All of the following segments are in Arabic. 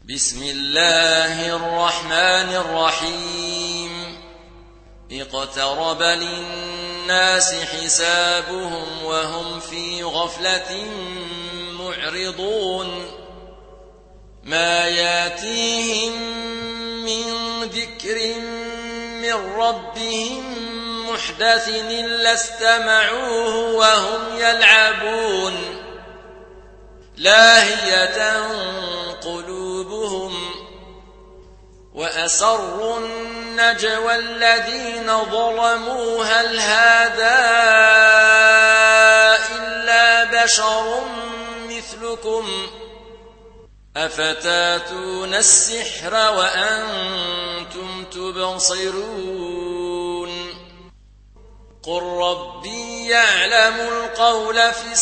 بسم الله الرحمن الرحيم اقترب للناس حسابهم وهم في غفلة معرضون ما ياتيهم من ذكر من ربهم محدث إلا استمعوه وهم يلعبون لاهية قلوبهم وأسروا النجوى الذين ظلموا هل هذا إلا بشر مثلكم أفتاتون السحر وأنتم تبصرون قل ربي يعلم القول في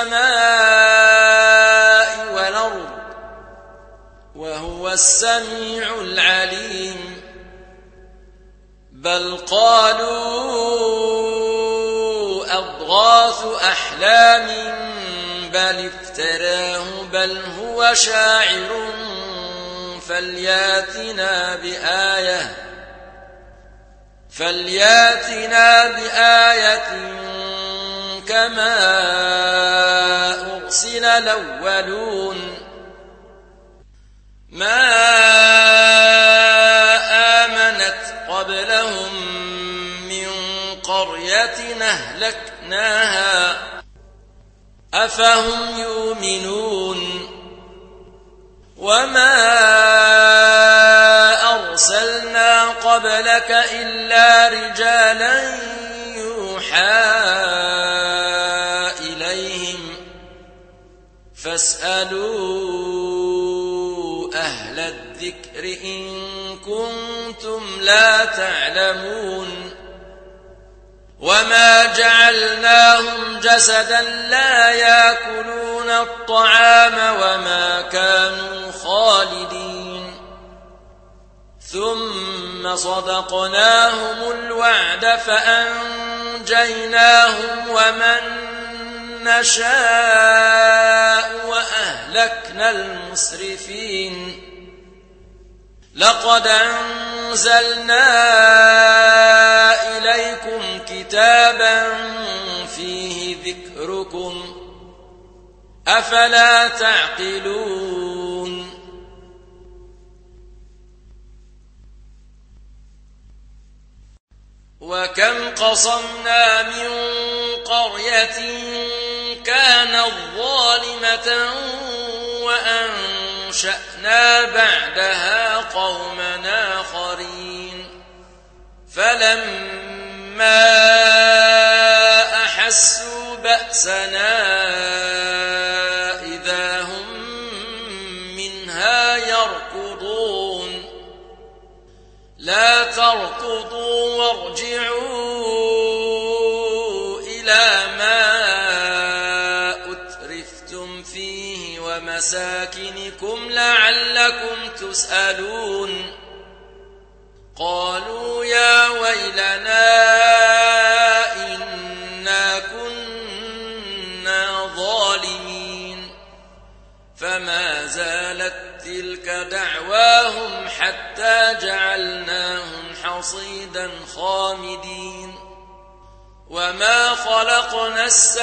السماء والأرض وهو السميع العليم بل قالوا أضغاث أحلام بل افتراه بل هو شاعر فلياتنا بآية كما أرسل الأولون ما آمنت قبلهم من قرية أهلكناها أفهم يؤمنون وما أرسلنا قبلك إلا رجالا يوحى إليهم فاسألوا أهل الذكر إن كنتم لا تعلمون وما جعلناهم جسدا لا يأكلون الطعام وما كانوا خالدين ثم صدقناهم الوعد فأنجيناهم ومن نشاء وأهلكنا المسرفين لقد أنزلنا إليكم كتابا فيه ذكركم أفلا تعقلون وكم قصمنا من قرية كانت ظالمة وأنشأنا بعدها قوما آخرين فلما أحسوا بأسنا إذا هم منها يركضون لا تركضوا وارجعوا إلى ما أترفتم فيه ومساكنكم لعلكم تسألون قالوا يا ويلنا إنا كنا ظالمين فما زالت تلك دعواهم حتى جعلناهم حصيدا خامدين وما خلقنا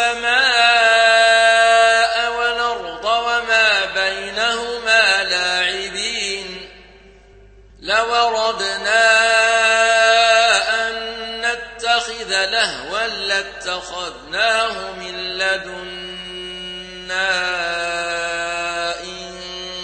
السماء والأرض وما بينهما لاعبين لو أردنا أن نتخذ لهوا لاتخذناه من لدنا إن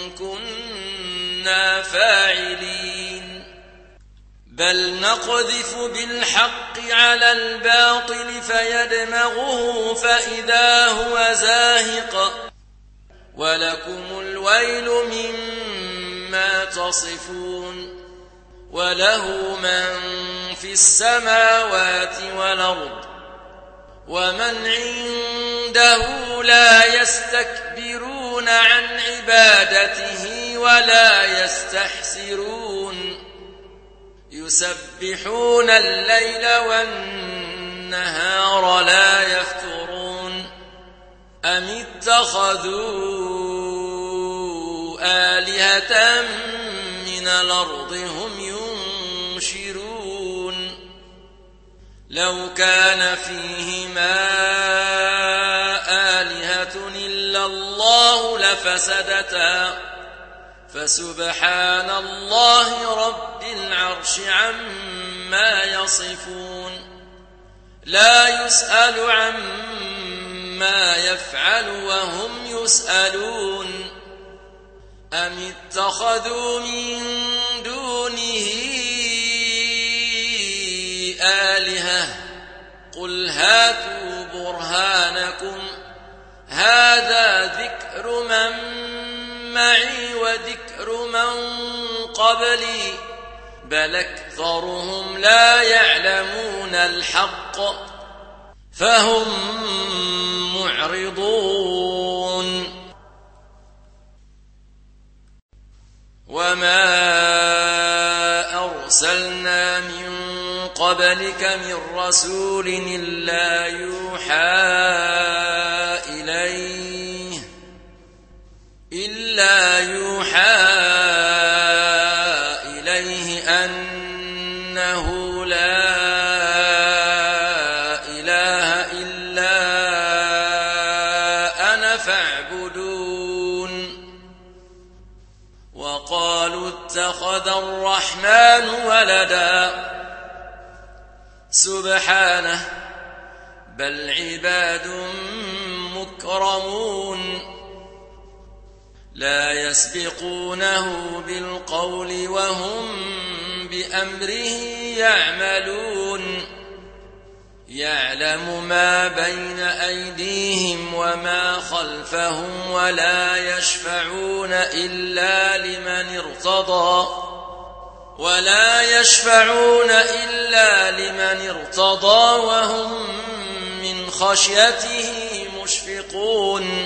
كنا فاعلين بل نقذف بالحق على الباطل فيدمغه فإذا هو زاهق ولكم الويل مما تصفون وله من في السماوات والأرض ومن عنده لا يستكبرون عن عبادته ولا يستحسرون يسبحون الليل والنهار لا يفترون أم اتخذوا آلهة من الأرض هم ينشرون لو كان فيهما آلهة إلا الله لفسدتا فسبحان الله رب العرش عما يصفون لا يسأل عما يفعل وهم يسألون أم اتخذوا من دونه آلهة قل هاتوا برهانكم هذا ذكر من معي وذكر من قبلي بل أكثرهم لا يعلمون الحق فهم معرضون وما أرسلنا من قبلك من رسول إلا يوحى إليه أنه لا إله إلا أنا فاعبدون وقالوا اتخذ الرحمن ولدا سبحانه بل عباد مكرمون لا يسبقونه بالقول وهم بأمره يعملون يعلم ما بين أيديهم وما خلفهم ولا يشفعون إلا لمن ارتضى وهم من خشيته مشفقون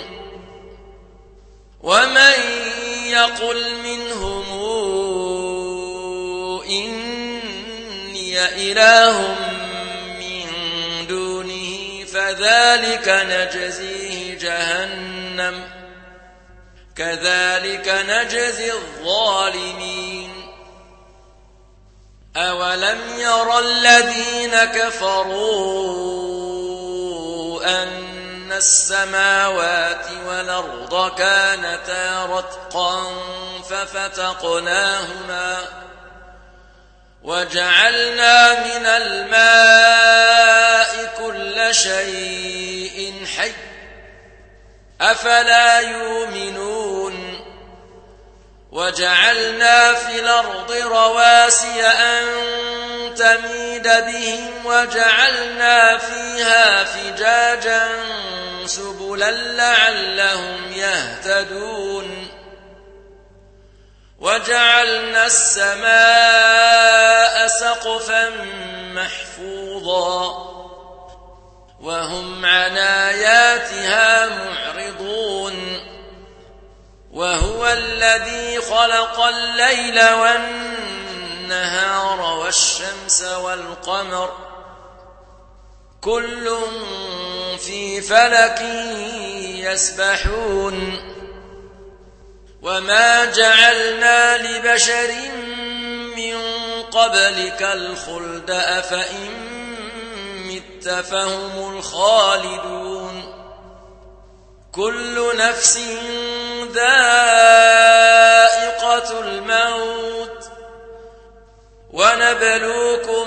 ومن يقل منهم إني إله من دونه فذلك نجزيه جهنم كذلك نجزي الظالمين أولم ير الذين كفروا أن السماوات والأرض كانتا رتقا ففتقناهما وجعلنا من الماء كل شيء حي أفلا يؤمنون وجعلنا في الأرض رواسي أن تميد بهم وجعلنا فيها فجاجا سبلا لعلهم يهتدون وجعلنا السماء سقفا محفوظا وهم عن آياتها معرضون وهو الذي خلق الليل والنهار والشمس والقمر كل في فلك يسبحون وما جعلنا لبشر من قبلك الخلد أفإن مت فهم الخالدون كل نفس ذائقة الموت ونبلوكم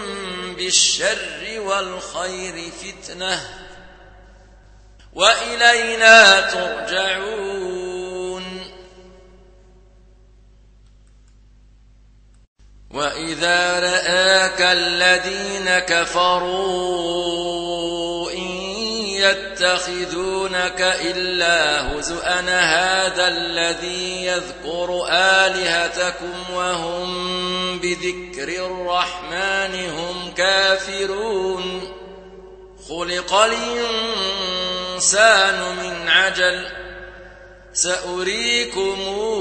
بالشر والخير فتنة وإلينا ترجعون وإذا رآك الذين كفروا يتخذونك إلا هزؤا هذا الذي يذكر آلهتكم وهم بذكر الرحمن هم كافرون خلق الإنسان من عجل سأريكم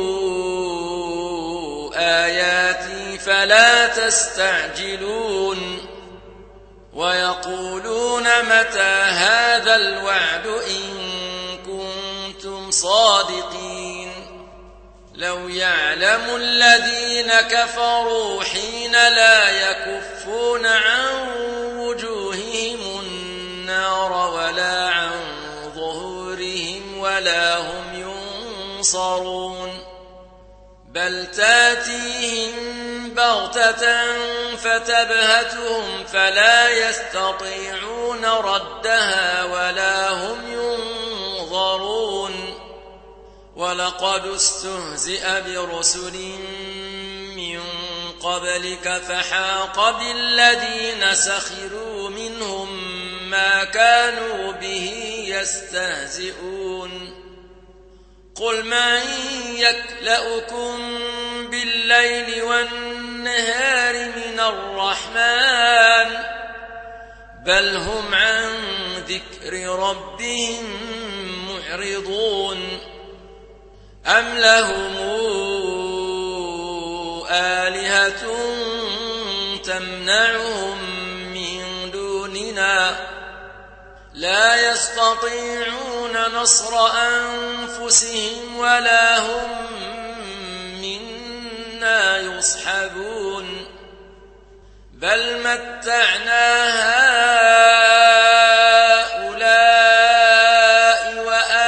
آياتي فلا تستعجلون ويقولون متى هذا الوعد إن كنتم صادقين لو يعلم الذين كفروا حين لا يكفون عن وجوههم النار ولا عن ظهورهم ولا هم ينصرون بل تاتيهم بغتة فتبهتهم فلا يستطيعون ردها ولا هم ينظرون ولقد استهزئ برسل من قبلك فحاق بالذين سخروا منهم ما كانوا به يستهزئون قل من يكلؤكم بالليل والنهار من الرحمن بل هم عن ذكر ربهم معرضون أم لهم آلهة تمنعهم من دوننا لا يستطيعون نصر أنفسهم ولا هم منا يصحبون بل متعنا هؤلاء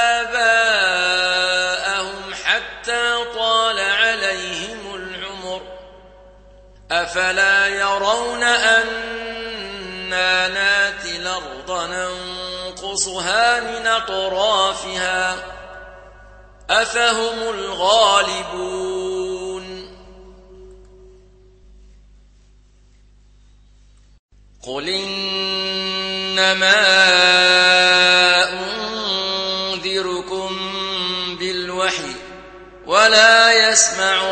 وآباءهم حتى طال عليهم العمر أفلا يرون أنا ناتي الأرض ننقصها من أطرافها أفهم الغالبون قل إنما أنذركم بالوحي ولا يسمع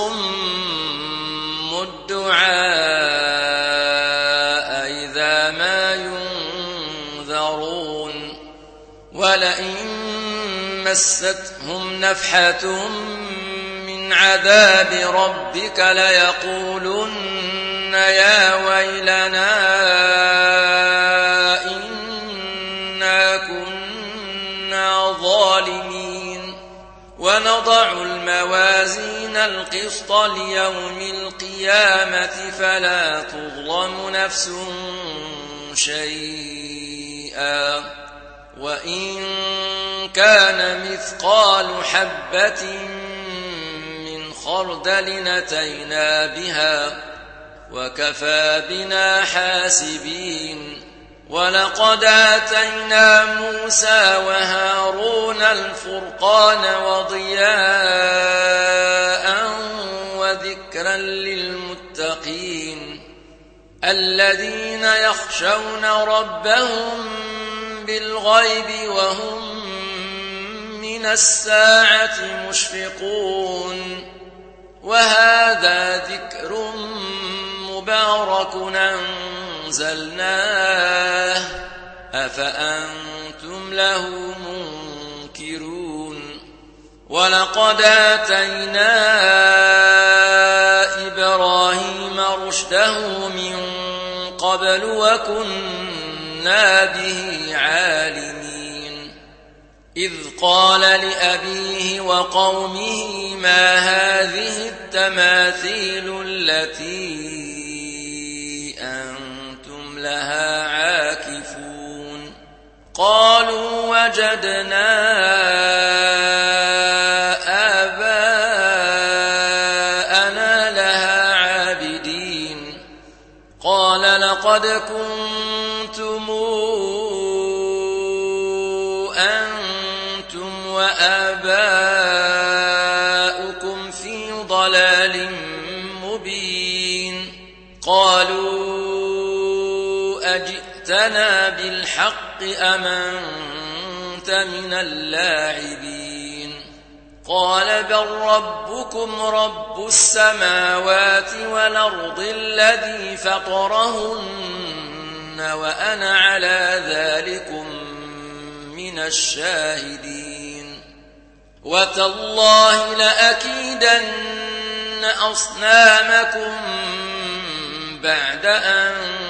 الصم الدعاء إذا ما ينذرون ولئن مستهم نفحة من عذاب ربك ليقولن يا ويلنا إنا كنا ظالمين ونضع الموازين القسط ليوم القيامة فلا تظلم نفس شيئا وإن كان مثقال حبة من خردل أتينا بها وكفى بنا حاسبين ولقد آتينا موسى وهارون الفرقان وضياء وذكرا للمتقين الذين يخشون ربهم بالغيب وهم من الساعة مشفقون وهذا ذكر مبارك أنزلناه أفأنتم له منكرون ولقد آتينا إبراهيم رشده من قبل وكنا به عالمين إذ قال لأبيه وقومه ما هذه التماثيل التي أنتم لها عاكفون قالوا وجدنا آباءنا لها عابدين قال لقد كنتم أنتم وآباؤكم في ضلال مبين قالوا أجئتنا بالحق أم أنت من اللاعبين قال بل ربكم رب السماوات والأرض الذي فطرهن وأنا على ذلكم من الشاهدين وتالله لأكيدن أصنامكم بعد أن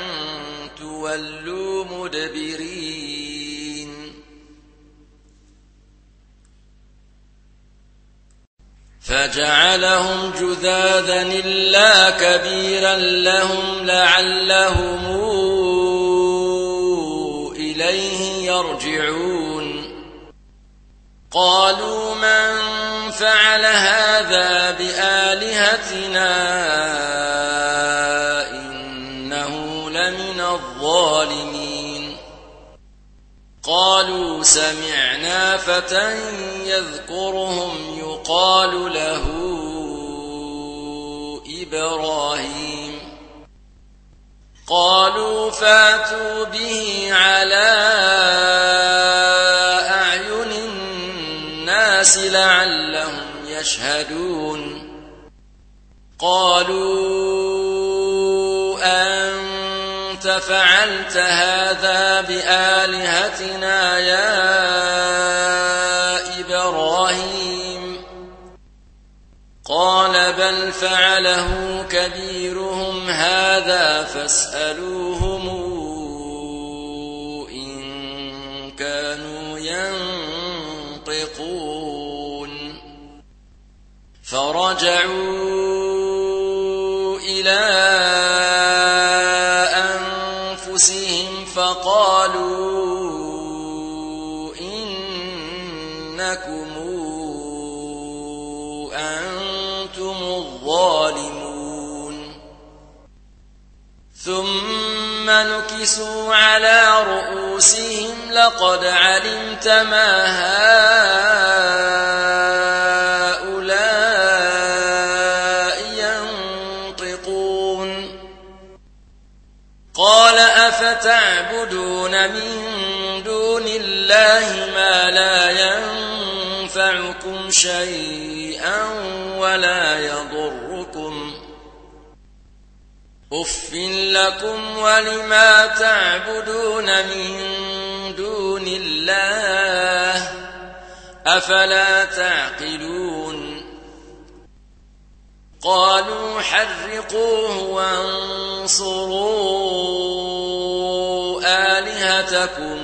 تولوا مدبرين فجعلهم جذاذا إلا كبيرا لهم لعلهم إليه يرجعون قالوا من فعل هذا بآلهتنا إنه لمن الظالمين قالوا سمعنا فتى يذكرهم يقال له إبراهيم قالوا فاتوا به على أعين الناس لعلهم يشهدون قالوا أنت فعلت هذا بآلهتنا يا إبراهيم قال بل فعله كبيرهم هذا فاسألوهم إن كانوا ينطقون فرجعوا إلى أنفسهم فقالوا إنكم أنتم الظالمون ثم نكسوا على رؤوسهم لقد علمت ما هؤلاء ينطقون قال أفتعبدون من دون الله ما لا ينفعكم شيئا ولا يضركم أف لكم ولما تعبدون من دون الله أفلا تعقلون قالوا حرقوه وانصروا آلهتكم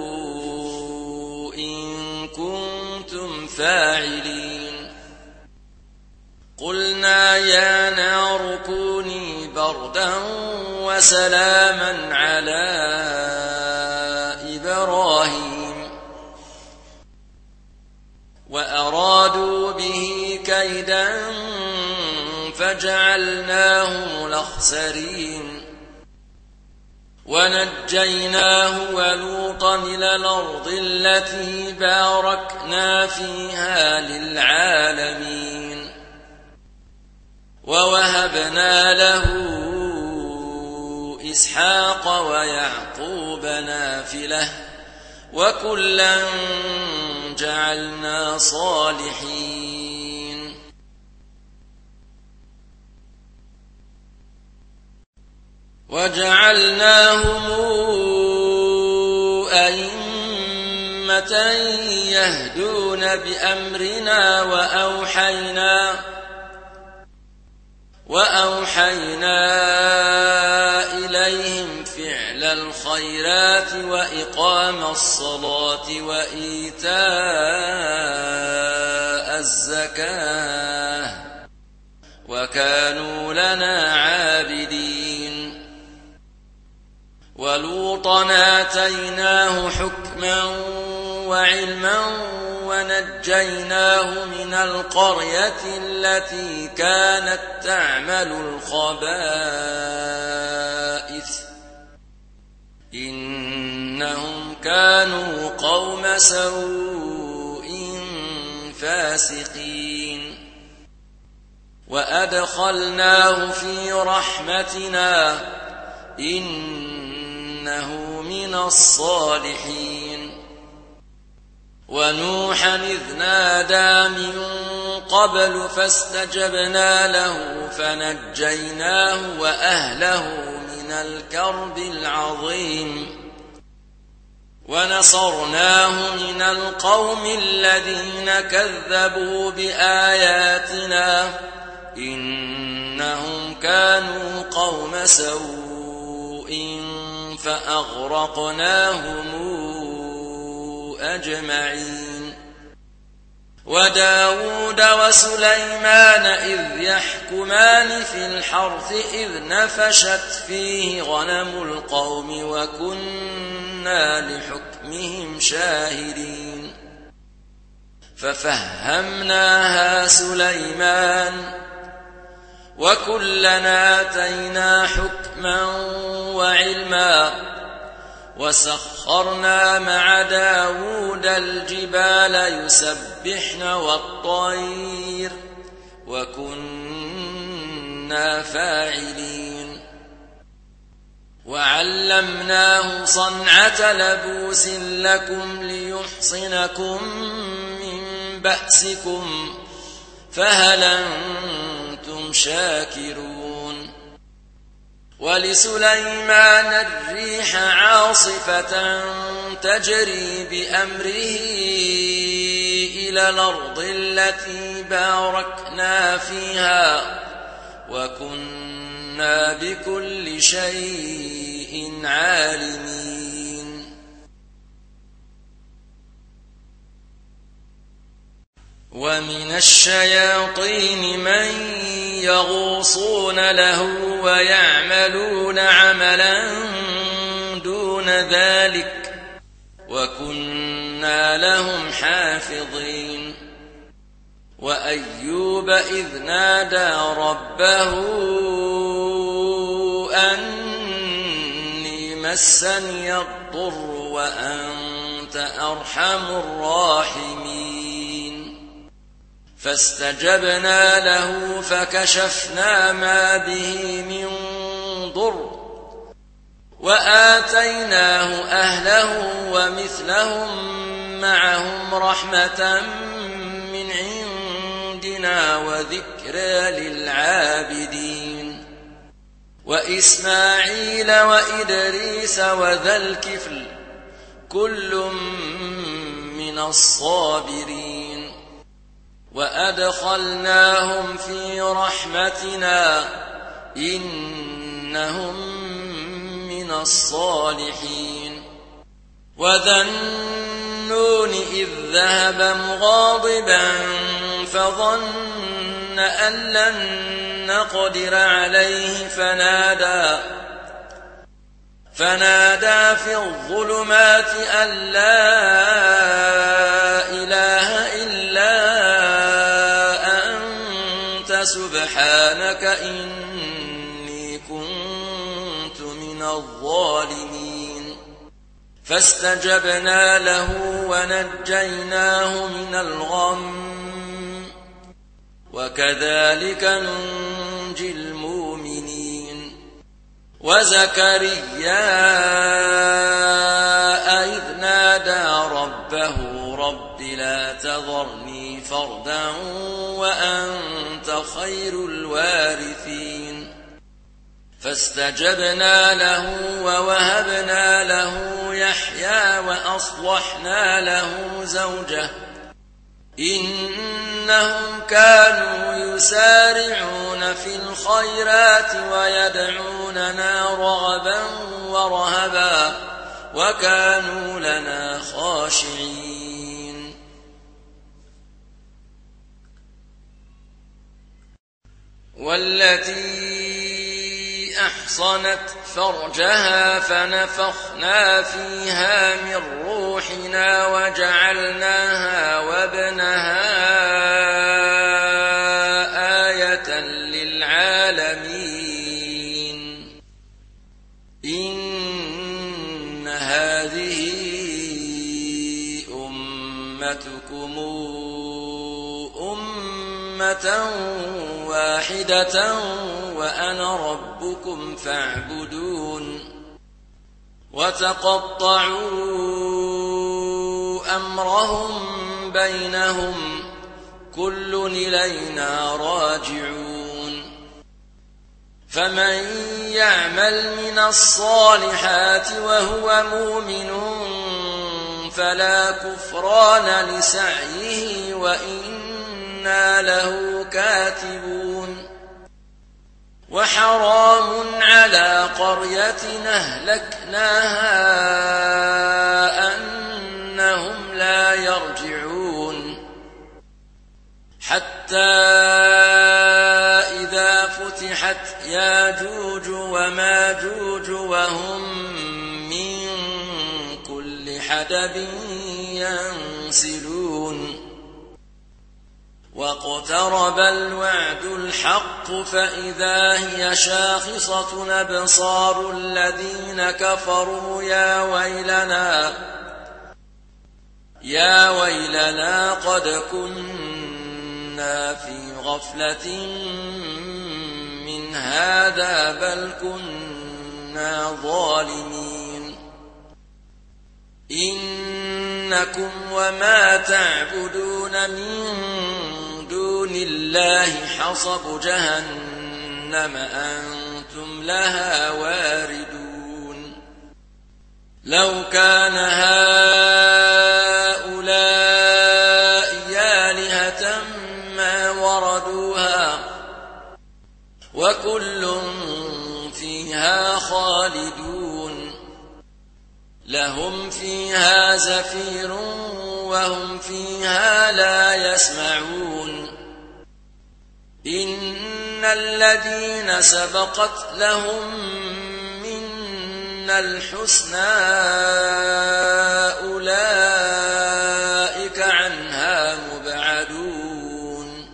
إن كنتم فاعلين قلنا يا نار كوني بردا وسلاما على إبراهيم وأرادوا به كيدا فجعلناهم الأخسرين ونجيناه ولوطا إلى الأرض التي باركنا فيها للعالمين ووهبنا له إسحاق ويعقوب نافلة وكلا جعلنا صالحين وجعلناهم أئمة يهدون بأمرنا وأوحينا إليهم فعل الخيرات وإقام الصلاة وإيتاء الزكاة وكانوا لنا عابدين ولوطا آتيناه حكما وعلما ونجيناه من القرية التي كانت تعمل الخبائث إنهم كانوا قوم سوء فاسقين وأدخلناه في رحمتنا إنه من الصالحين ونوحا إذ نادى من قبل فاستجبنا له فنجيناه وأهله من الكرب العظيم ونصرناه من القوم الذين كذبوا بآياتنا إنهم كانوا قوم سوء فأغرقناهم أجمعين وداود وسليمان إذ يحكمان في الحرث إذ نفشت فيه غنم القوم وكنا لحكمهم شاهدين ففهمناها سليمان وكلنا آتينا حكما وعلما وسخرنا مع داود الجبال يسبحن والطير وكنا فاعلين وعلمناه صنعة لبوس لكم ليحصنكم من بأسكم فهل أنتم شاكرون ولسليمان الريح عاصفة تجري بأمره إلى الأرض التي باركنا فيها وكنا بكل شيء عالمين ومن الشياطين من يغوصون له ويعملون عملا دون ذلك وكنا لهم حافظين وأيوب إذ نادى ربه أني مسني الضر وأنت أرحم الراحمين فاستجبنا له فكشفنا ما به من ضر وآتيناه أهله ومثلهم معهم رحمة من عندنا وذكرى للعابدين وإسماعيل وإدريس وذا الكفل كل من الصابرين وأدخلناهم في رحمتنا إنهم من الصالحين وذا النون إذ ذهب مغاضبا فظن أن لن نقدر عليه فنادى في الظلمات أن لا إله إلا سبحانك إني كنت من الظالمين فاستجبنا له ونجيناه من الغم وكذلك ننجي المؤمنين وزكريا إذ نادى ربه رب لا تذرني فردا وأنت خير الوارثين فاستجبنا له ووهبنا له يحيى وأصلحنا له زوجه إنهم كانوا يسارعون في الخيرات ويدعوننا رغبا ورهبا وكانوا لنا خاشعين والتي أحصنت فرجها فنفخنا فيها من روحنا وجعلناها وابنها آية للعالمين إن هذه أمتكم أمة واحدة وأنا ربكم فاعبدون وتقطعوا أمرهم بينهم كل إلينا راجعون فمن يعمل من الصالحات وهو مؤمن فلا كفران لسعيه وإنا له كاتبون وحرام على قرية أهلكناها أنهم لا يرجعون حتى إذا فتحت ياجوج وماجوج وهم من كل حدب ينسلون واقترب الوعد الحق فإذا هي شاخصة أبصار الذين كفروا يا ويلنا قد كنا في غفلة من هذا بل كنا ظالمين إنكم وما تعبدون من دون الله حصب جهنم أنتم لها واردون لو كان هؤلاء آلهة ما وردوها وكل فيها خالدون لهم فيها زفير وهم فيها لا يسمعون إن الذين سبقت لهم منا الحسنى أولئك عنها مبعدون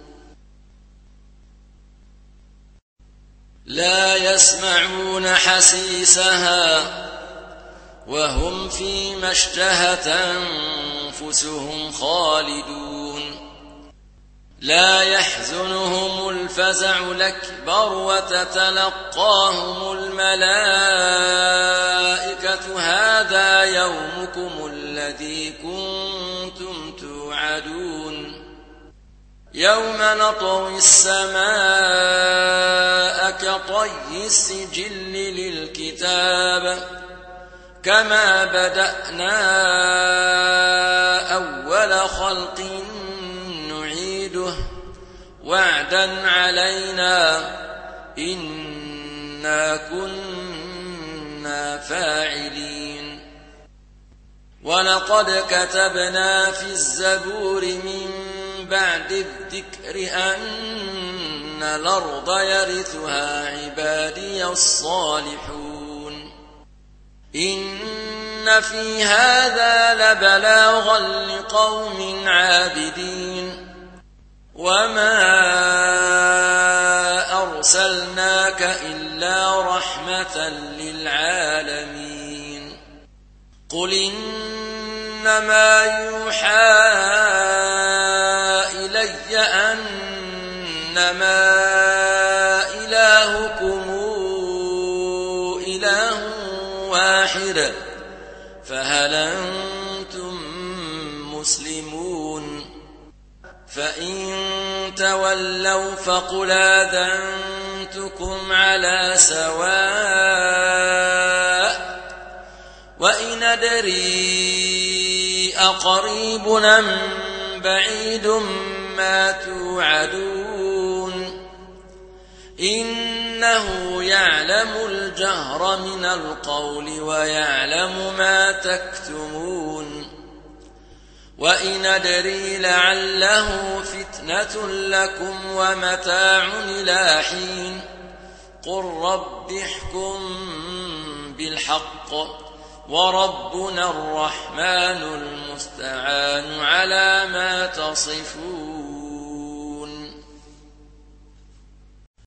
لا يسمعون حسيسها وهم فيما اشتهت أنفسهم خالدون لا يحزنهم الفزع الأكبر وتتلقاهم الملائكة هذا يومكم الذي كنتم توعدون يوم نطوي السماء كطي السجل للكتاب كما بدأنا أول خلق نعيده وعدا علينا إنا كنا فاعلين ولقد كتبنا في الزبور من بعد الذكر أن الأرض يرثها عبادي الصالحون إن في هذا لبلاغا لقوم عابدين وما أرسلناك إلا رحمة للعالمين قل إنما يوحى إلي أنما إلهكم إله واحد فهل أنتم مسلمون فإن تولوا فقل آذنتكم على سواء وإن أدري أقريب أم بعيد ما توعدون إنه يعلم الجهر من القول ويعلم ما تكتمون وإن أدري لعله فتنة لكم ومتاع إلى حين قل رب احكم بالحق وربنا الرحمن المستعان على ما تصفون